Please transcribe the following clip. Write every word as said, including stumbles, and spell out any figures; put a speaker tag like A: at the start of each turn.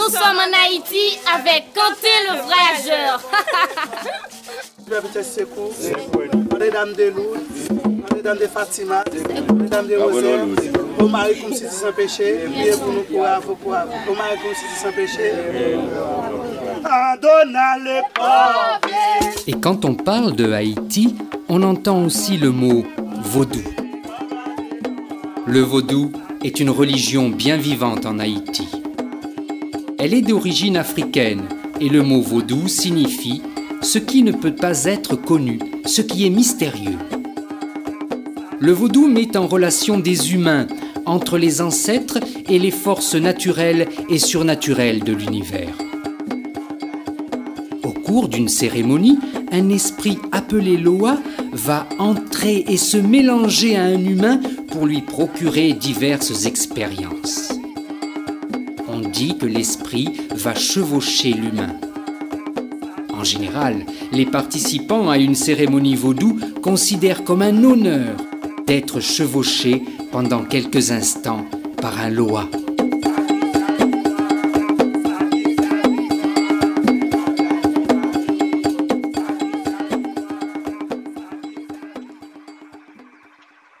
A: Nous sommes en Haïti avec Kanté le voyageur.
B: Mesdames de Lourdes, Mesdames de Fatima, Mesdames de Rosaire, au mari comme si tu sans péché, priez pour nous pour avoir pour au mari comme si tu sans péché. Pardonne les pauvres.
C: Et quand on parle de Haïti, on entend aussi le mot vaudou. Le vaudou est une religion bien vivante en Haïti. Elle est d'origine africaine et le mot vaudou signifie ce qui ne peut pas être connu, ce qui est mystérieux. Le vaudou met en relation des humains entre les ancêtres et les forces naturelles et surnaturelles de l'univers. Au cours d'une cérémonie, un esprit appelé Loa va entrer et se mélanger à un humain pour lui procurer diverses expériences. On dit que l'esprit va chevaucher l'humain. En général, les participants à une cérémonie vaudou considèrent comme un honneur d'être chevauchés pendant quelques instants par un Loa.